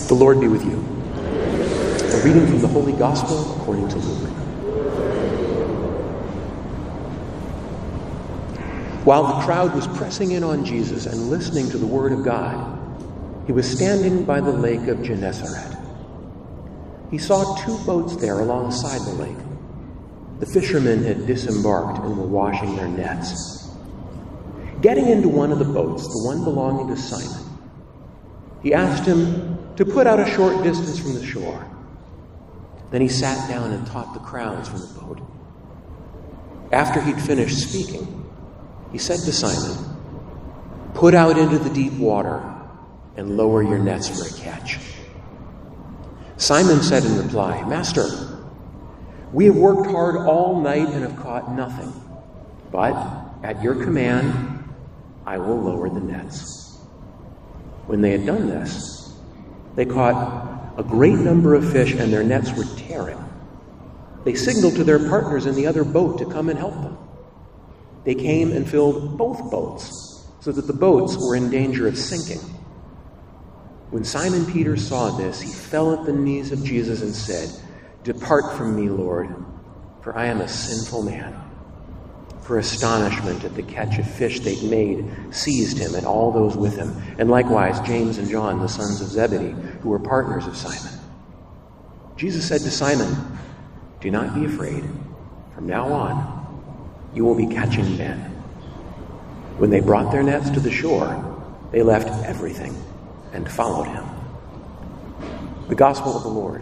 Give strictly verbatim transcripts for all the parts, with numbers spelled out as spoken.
The Lord be with you. A reading from the Holy Gospel according to Luke. While the crowd was pressing in on Jesus and listening to the word of God, he was standing by the lake of Gennesaret. He saw two boats there alongside the lake. The fishermen had disembarked and were washing their nets. Getting into one of the boats, the one belonging to Simon, he asked him to put out a short distance from the shore. Then he sat down and taught the crowds from the boat. After he'd finished speaking, he said to Simon, "Put out into the deep water and lower your nets for a catch." Simon said in reply, "Master, we have worked hard all night and have caught nothing. But at your command, I will lower the nets." When they had done this, they caught a great number of fish and their nets were tearing. They signaled to their partners in the other boat to come and help them. They came and filled both boats so that the boats were in danger of sinking. When Simon Peter saw this, he fell at the knees of Jesus and said, "Depart from me, Lord, for I am a sinful man." For astonishment at the catch of fish they'd made seized him and all those with him, and likewise James and John, the sons of Zebedee, who were partners of Simon. Jesus said to Simon, "Do not be afraid. From now on, you will be catching men." When they brought their nets to the shore, they left everything and followed him. The Gospel of the Lord.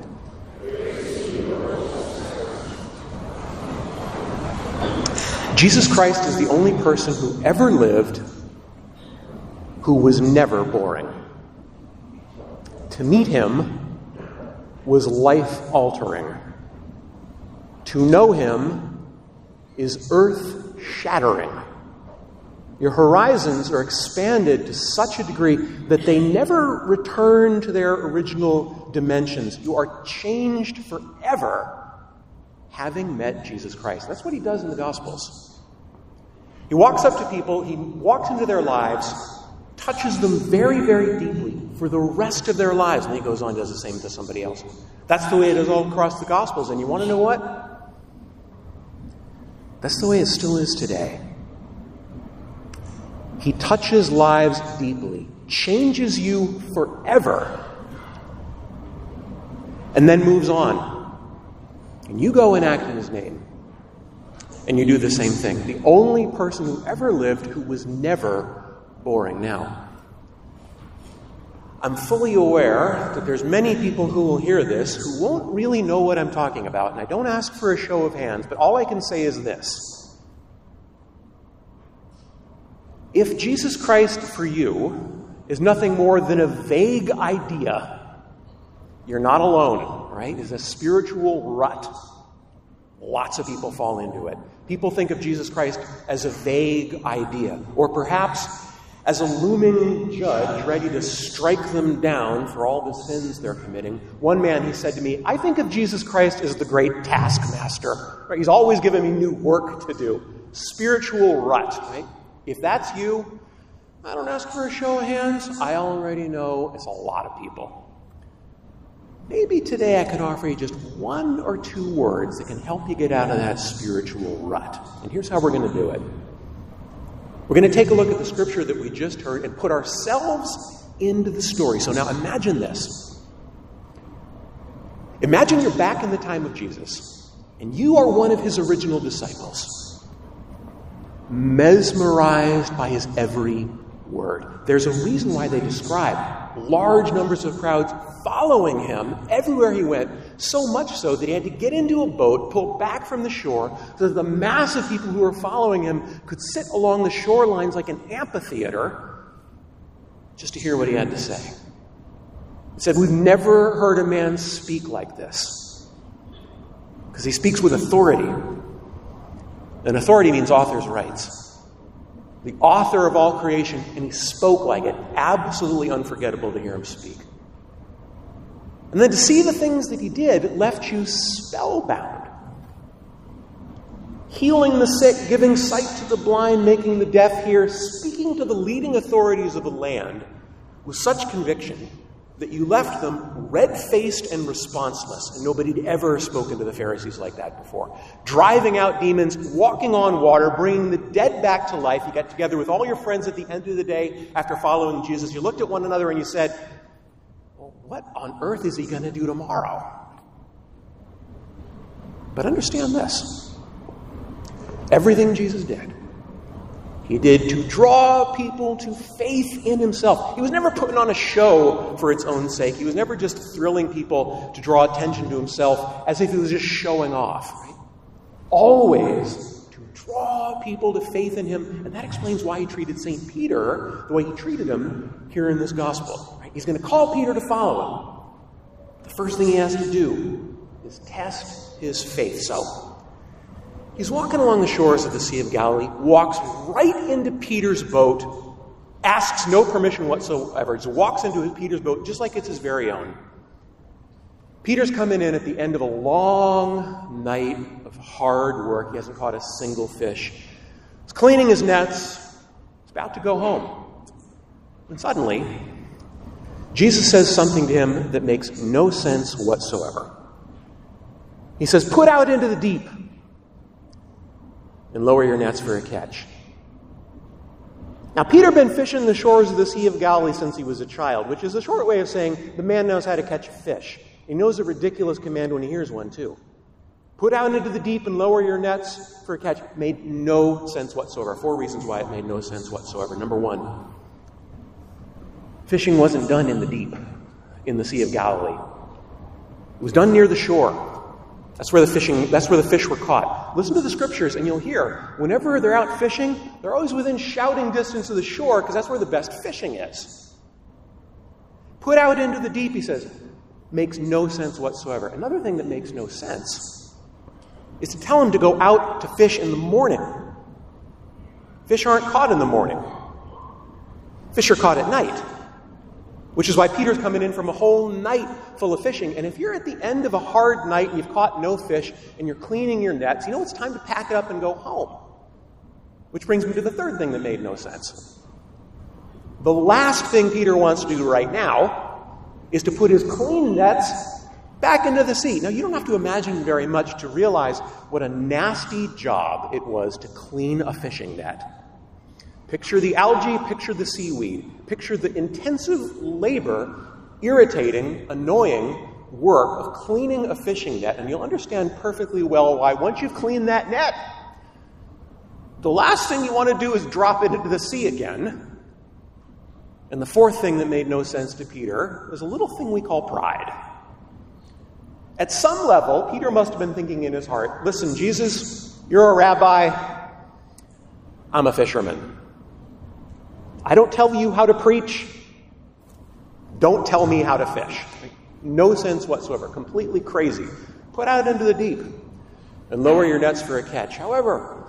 Jesus Christ is the only person who ever lived who was never boring. To meet him was life-altering. To know him is earth-shattering. Your horizons are expanded to such a degree that they never return to their original dimensions. You are changed forever having met Jesus Christ. That's what he does in the Gospels. He walks up to people, he walks into their lives, touches them very, very deeply for the rest of their lives, and he goes on and does the same to somebody else. That's the way it is all across the Gospels, and you want to know what? That's the way it still is today. He touches lives deeply, changes you forever, and then moves on. And you go and act in his name. And you do the same thing. The only person who ever lived who was never boring. Now, I'm fully aware that there's many people who will hear this who won't really know what I'm talking about. And I don't ask for a show of hands, but all I can say is this. If Jesus Christ for you is nothing more than a vague idea, you're not alone, right? It's a spiritual rut. Lots of people fall into it. People think of Jesus Christ as a vague idea, or perhaps as a looming judge ready to strike them down for all the sins they're committing. One man, he said to me, "I think of Jesus Christ as the great taskmaster. Right? He's always giving me new work to do." Spiritual rut, right? If that's you, I don't ask for a show of hands. I already know it's a lot of people. Maybe today I could offer you just one or two words that can help you get out of that spiritual rut. And here's how we're going to do it. We're going to take a look at the scripture that we just heard and put ourselves into the story. So now imagine this. Imagine you're back in the time of Jesus, and you are one of his original disciples, mesmerized by his every word. There's a reason why they describe large numbers of crowds following him everywhere he went, so much so that he had to get into a boat, pull back from the shore, so that the mass of people who were following him could sit along the shorelines like an amphitheater just to hear what he had to say. He said, "We've never heard a man speak like this," because he speaks with authority. And authority means author's rights. The author of all creation, and he spoke like it. Absolutely unforgettable to hear him speak. And then to see the things that he did left you spellbound. Healing the sick, giving sight to the blind, making the deaf hear, speaking to the leading authorities of the land with such conviction that you left them red-faced and responseless, and nobody had ever spoken to the Pharisees like that before. Driving out demons, walking on water, bringing the dead back to life. You got together with all your friends at the end of the day after following Jesus. You looked at one another and you said, well, what on earth is he going to do tomorrow? But understand this. Everything Jesus did, he did to draw people to faith in himself. He was never putting on a show for its own sake. He was never just thrilling people to draw attention to himself as if he was just showing off. Right? Always to draw people to faith in him. And that explains why he treated Saint Peter the way he treated him here in this gospel. Right? He's going to call Peter to follow him. The first thing he has to do is test his faith. So, he's walking along the shores of the Sea of Galilee, walks right into Peter's boat, asks no permission whatsoever, just walks into Peter's boat just like it's his very own. Peter's coming in at the end of a long night of hard work. He hasn't caught a single fish. He's cleaning his nets. He's about to go home. And suddenly, Jesus says something to him that makes no sense whatsoever. He says, "Put out into the deep and lower your nets for a catch." Now, Peter had been fishing the shores of the Sea of Galilee since he was a child, which is a short way of saying the man knows how to catch a fish. He knows a ridiculous command when he hears one, too. Put out into the deep and lower your nets for a catch. Made no sense whatsoever. Four reasons why it made no sense whatsoever. Number one, fishing wasn't done in the deep, in the Sea of Galilee. It was done near the shore. That's where the fishing, that's where the fish were caught. Listen to the scriptures and you'll hear, whenever they're out fishing, they're always within shouting distance of the shore because that's where the best fishing is. Put out into the deep, he says, makes no sense whatsoever. Another thing that makes no sense is to tell him to go out to fish in the morning. Fish aren't caught in the morning. Fish are caught at night. Which is why Peter's coming in from a whole night full of fishing. And if you're at the end of a hard night and you've caught no fish and you're cleaning your nets, you know it's time to pack it up and go home. Which brings me to the third thing that made no sense. The last thing Peter wants to do right now is to put his clean nets back into the sea. Now, you don't have to imagine very much to realize what a nasty job it was to clean a fishing net. Picture the algae, picture the seaweed, picture the intensive labor, irritating, annoying work of cleaning a fishing net, and you'll understand perfectly well why once you've cleaned that net, the last thing you want to do is drop it into the sea again. And the fourth thing that made no sense to Peter is a little thing we call pride. At some level, Peter must have been thinking in his heart, listen, Jesus, you're a rabbi, I'm a fisherman. I don't tell you how to preach. Don't tell me how to fish. No sense whatsoever. Completely crazy. Put out into the deep and lower your nets for a catch. However,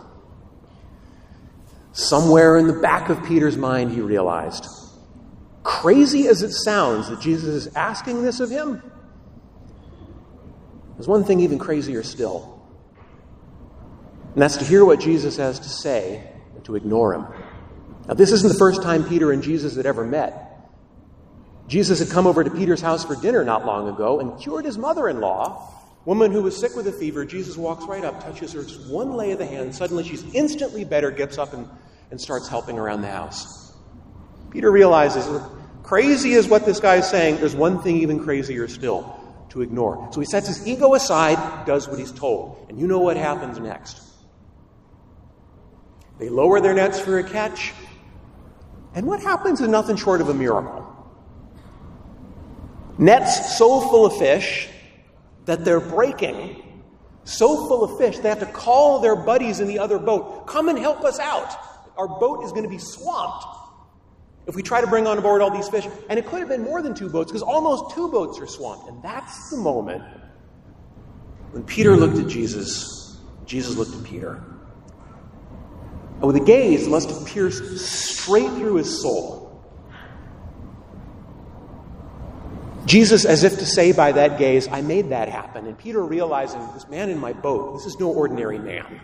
somewhere in the back of Peter's mind, he realized, crazy as it sounds that Jesus is asking this of him, there's one thing even crazier still. And that's to hear what Jesus has to say and to ignore him. Now, this isn't the first time Peter and Jesus had ever met. Jesus had come over to Peter's house for dinner not long ago and cured his mother-in-law, a woman who was sick with a fever. Jesus walks right up, touches her just one lay of the hand. Suddenly, she's instantly better, gets up and, and starts helping around the house. Peter realizes, crazy as what this guy is saying, there's one thing even crazier still, to ignore. So he sets his ego aside, does what he's told. And you know what happens next. They lower their nets for a catch. And what happens is nothing short of a miracle. Nets so full of fish that they're breaking, so full of fish they have to call their buddies in the other boat, come and help us out. Our boat is going to be swamped if we try to bring on board all these fish. And it could have been more than two boats because almost two boats are swamped. And that's the moment when Peter looked at Jesus, Jesus looked at Peter. And with a gaze that must have pierced straight through his soul. Jesus, as if to say by that gaze, I made that happen. And Peter realizing, this man in my boat, this is no ordinary man.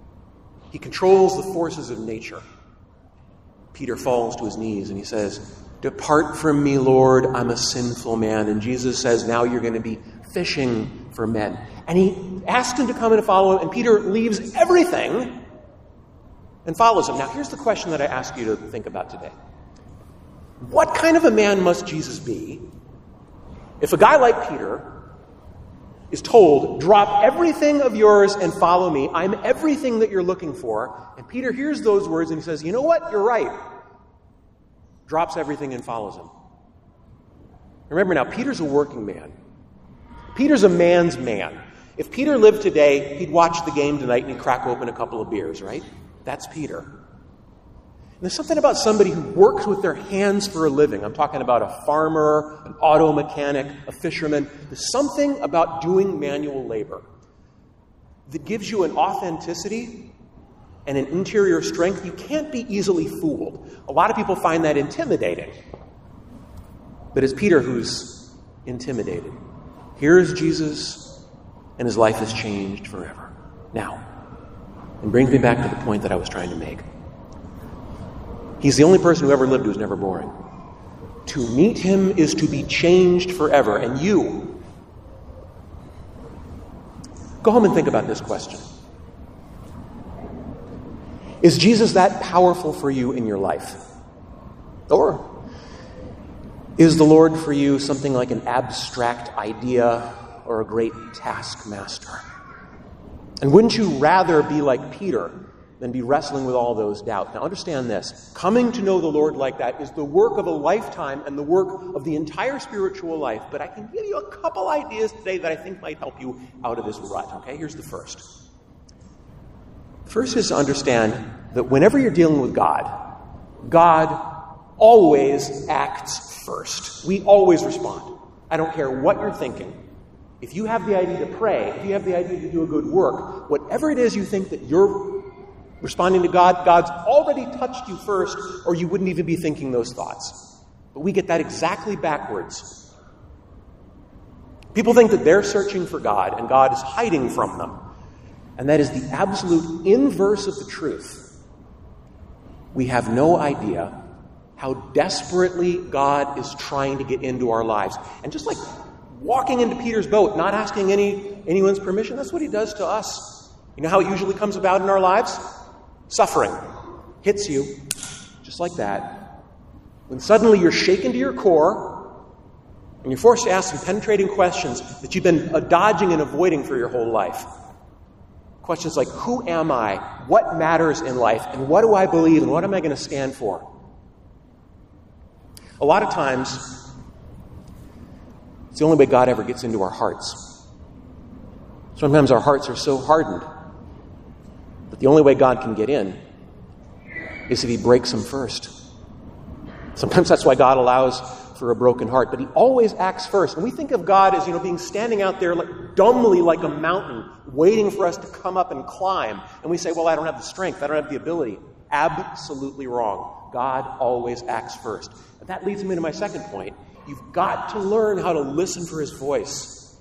He controls the forces of nature. Peter falls to his knees and he says, "Depart from me, Lord, I'm a sinful man." And Jesus says, "Now you're going to be fishing for men." And he asks him to come and follow him, and Peter leaves everything and follows him. Now, here's the question that I ask you to think about today. What kind of a man must Jesus be if a guy like Peter is told, "Drop everything of yours and follow me. I'm everything that you're looking for." And Peter hears those words and he says, "You know what? You're right." Drops everything and follows him. Remember now, Peter's a working man. Peter's a man's man. If Peter lived today, he'd watch the game tonight and he'd crack open a couple of beers, right? That's Peter. And there's something about somebody who works with their hands for a living. I'm talking about a farmer, an auto mechanic, a fisherman. There's something about doing manual labor that gives you an authenticity and an interior strength. You can't be easily fooled. A lot of people find that intimidating. But it's Peter who's intimidated. Here's Jesus, and his life is changed forever. Now, and brings me back to the point that I was trying to make. He's the only person who ever lived who's never boring. To meet him is to be changed forever. And you, go home and think about this question. Is Jesus that powerful for you in your life? Or is the Lord for you something like an abstract idea or a great taskmaster? And wouldn't you rather be like Peter than be wrestling with all those doubts? Now understand this. Coming to know the Lord like that is the work of a lifetime and the work of the entire spiritual life. But I can give you a couple ideas today that I think might help you out of this rut. Okay, here's the first. First is to understand that whenever you're dealing with God, God always acts first. We always respond. I don't care what you're thinking. If you have the idea to pray, if you have the idea to do a good work, whatever it is you think that you're responding to God, God's already touched you first, or you wouldn't even be thinking those thoughts. But we get that exactly backwards. People think that they're searching for God, and God is hiding from them. And that is the absolute inverse of the truth. We have no idea how desperately God is trying to get into our lives. And just like walking into Peter's boat, not asking any anyone's permission, that's what he does to us. You know how it usually comes about in our lives? Suffering hits you, just like that. When suddenly you're shaken to your core, and you're forced to ask some penetrating questions that you've been uh, dodging and avoiding for your whole life. Questions like, who am I? What matters in life? And what do I believe? And what am I going to stand for? A lot of times, it's the only way God ever gets into our hearts. Sometimes our hearts are so hardened that the only way God can get in is if he breaks them first. Sometimes that's why God allows for a broken heart, but he always acts first. And we think of God as, you know, being standing out there like, dumbly like a mountain, waiting for us to come up and climb. And we say, well, I don't have the strength, I don't have the ability. Absolutely wrong. God always acts first. And that leads me to my second point. You've got to learn how to listen for his voice.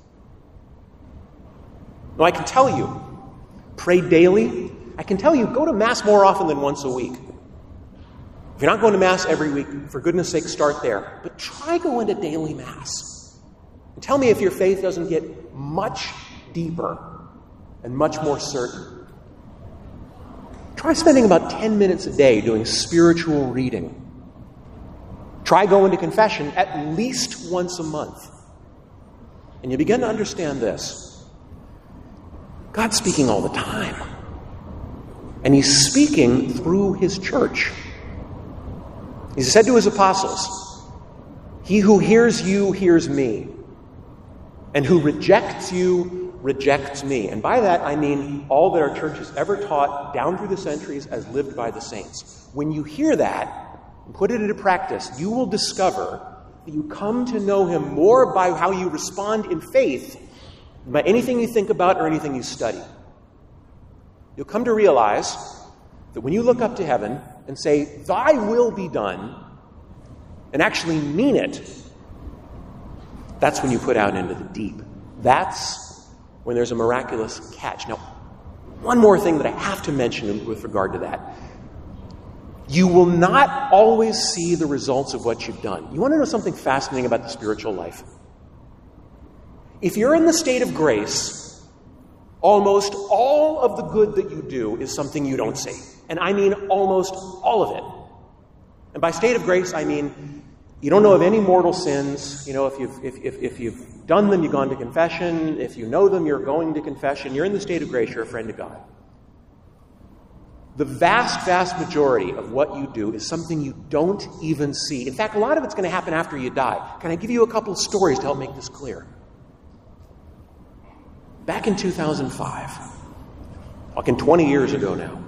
Now, I can tell you, pray daily. I can tell you, go to Mass more often than once a week. If you're not going to Mass every week, for goodness sake, start there. But try going to daily Mass. And tell me if your faith doesn't get much deeper and much more certain. Try spending about ten minutes a day doing spiritual reading. Try going to confession at least once a month. And you begin to understand this. God's speaking all the time. And he's speaking through his church. He said to his apostles, he who hears you hears me, and who rejects you rejects me. And by that I mean all that our church has ever taught down through the centuries as lived by the saints. When you hear that and put it into practice, you will discover that you come to know him more by how you respond in faith than by anything you think about or anything you study. You'll come to realize that when you look up to heaven and say, thy will be done, and actually mean it, that's when you put out into the deep. That's when there's a miraculous catch. Now, one more thing that I have to mention with regard to that. You will not always see the results of what you've done. You want to know something fascinating about the spiritual life? If you're in the state of grace, almost all of the good that you do is something you don't see. And I mean almost all of it. And by state of grace, I mean you don't know of any mortal sins. You know, if you've, if, if, if you've done them, you've gone to confession. If you know them, you're going to confession. You're in the state of grace. You're a friend of God. The vast, vast majority of what you do is something you don't even see. In fact, a lot of it's going to happen after you die. Can I give you a couple of stories to help make this clear? Back in two thousand five, talking twenty years ago now,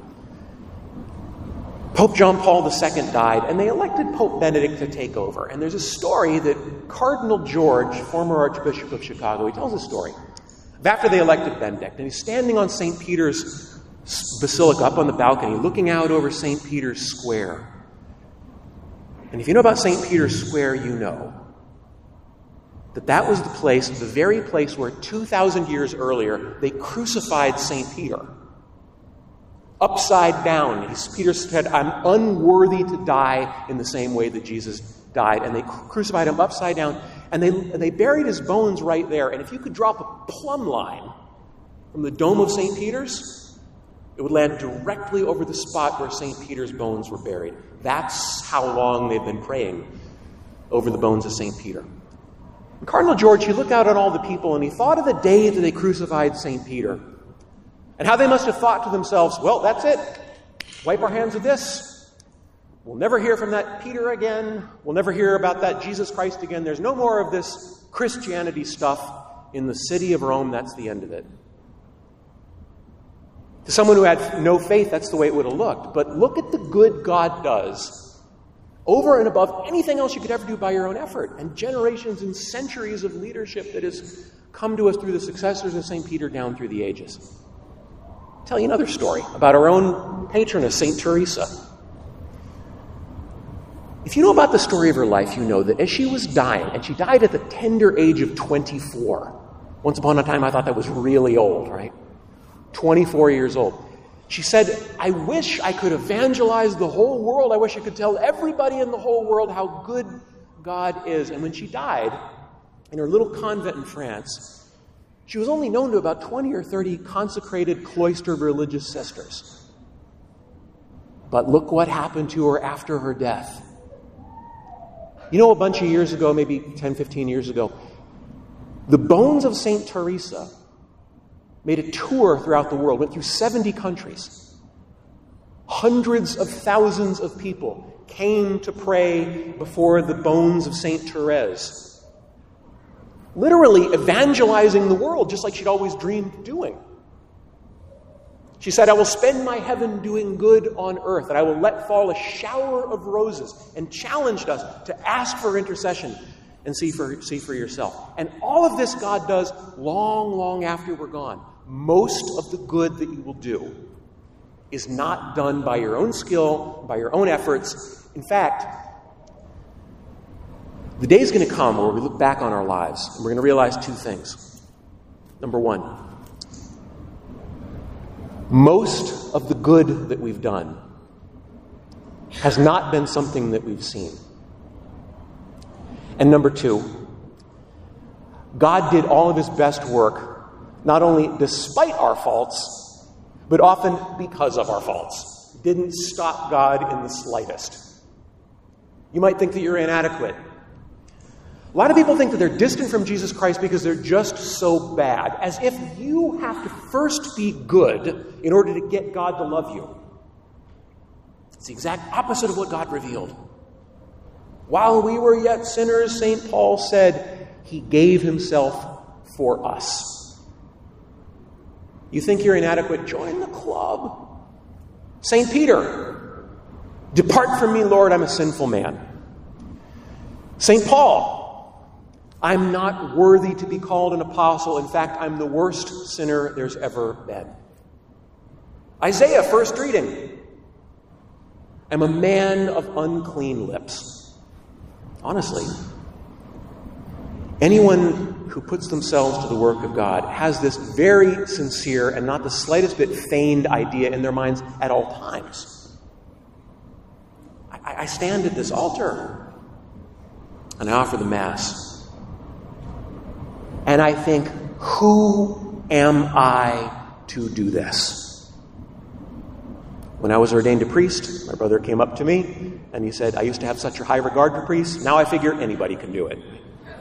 Pope John Paul the Second died, and they elected Pope Benedict to take over. And there's a story that Cardinal George, former Archbishop of Chicago, he tells a story of after they elected Benedict, and he's standing on Saint Peter's Basilica up on the balcony, looking out over Saint Peter's Square. And if you know about Saint Peter's Square, you know that that was the place, the very place where two thousand years earlier they crucified Saint Peter. Upside down. Peter said, I'm unworthy to die in the same way that Jesus died. And they crucified him upside down. And they, they buried his bones right there. And if you could drop a plumb line from the dome of Saint Peter's, it would land directly over the spot where Saint Peter's bones were buried. That's how long they've been praying over the bones of Saint Peter. And Cardinal George, he looked out at all the people and he thought of the day that they crucified Saint Peter. And how they must have thought to themselves, well, that's it. Wipe our hands of this. We'll never hear from that Peter again. We'll never hear about that Jesus Christ again. There's no more of this Christianity stuff in the city of Rome. That's the end of it. To someone who had no faith, that's the way it would have looked. But look at the good God does over and above anything else you could ever do by your own effort. And generations and centuries of leadership that has come to us through the successors of Saint Peter down through the ages. I'll tell you another story about our own patroness, Saint Teresa. If you know about the story of her life, you know that as she was dying, and she died at the tender age of twenty-four. Once upon a time, I thought that was really old, right? twenty-four years old. She said, I wish I could evangelize the whole world. I wish I could tell everybody in the whole world how good God is. And when she died in her little convent in France, she was only known to about twenty or thirty consecrated cloistered religious sisters. But look what happened to her after her death. You know, a bunch of years ago, maybe ten, fifteen years ago, the bones of Saint Teresa made a tour throughout the world, went through seventy countries. Hundreds of thousands of people came to pray before the bones of Saint Therese. Literally evangelizing the world, just like she'd always dreamed of doing. She said, I will spend my heaven doing good on earth, and I will let fall a shower of roses, and challenged us to ask for intercession and see for, see for yourself. And all of this God does long, long after we're gone. Most of the good that you will do is not done by your own skill, by your own efforts. In fact, the day is going to come where we look back on our lives and we're going to realize two things. Number one, most of the good that we've done has not been something that we've seen. And number two, God did all of his best work, not only despite our faults, but often because of our faults. It didn't stop God in the slightest. You might think that you're inadequate. A lot of people think that they're distant from Jesus Christ because they're just so bad, as if you have to first be good in order to get God to love you. It's the exact opposite of what God revealed. While we were yet sinners, Saint Paul said, he gave himself for us. You think you're inadequate? Join the club. Saint Peter, depart from me, Lord, I'm a sinful man. Saint Paul, I'm not worthy to be called an apostle. In fact, I'm the worst sinner there's ever been. Isaiah, first reading, I'm a man of unclean lips. Honestly, anyone who puts themselves to the work of God has this very sincere and not the slightest bit feigned idea in their minds at all times. stand at this altar and I offer the Mass. And I think, who am I to do this? When I was ordained a priest, my brother came up to me and he said, I used to have such a high regard for priests. Now I figure anybody can do it.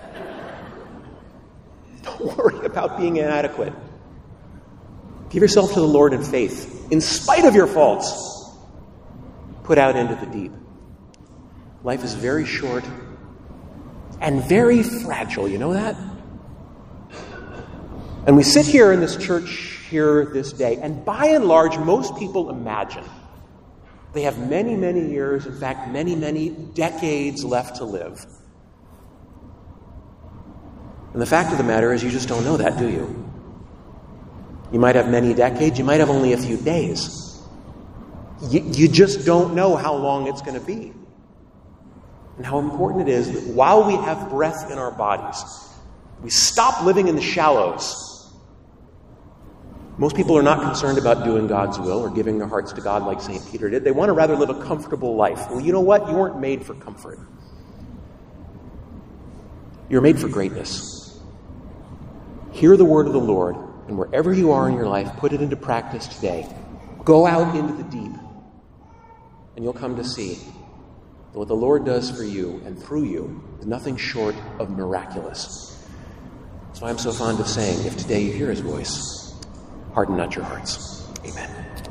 Don't worry about being inadequate. Give yourself to the Lord in faith, in spite of your faults. Put out into the deep. Life is very short and very fragile. You know that? And we sit here in this church here this day, and by and large, most people imagine they have many, many years, in fact, many, many decades left to live. And the fact of the matter is, you just don't know that, do you? You might have many decades, you might have only a few days. You, you just don't know how long it's going to be. And how important it is that while we have breath in our bodies, we stop living in the shallows. Most people are not concerned about doing God's will or giving their hearts to God like Saint Peter did. They want to rather live a comfortable life. Well, you know what? You weren't made for comfort. You're made for greatness. Hear the word of the Lord, and wherever you are in your life, put it into practice today. Go out into the deep, and you'll come to see that what the Lord does for you and through you is nothing short of miraculous. So I'm so fond of saying, if today you hear his voice, harden not your hearts. Amen.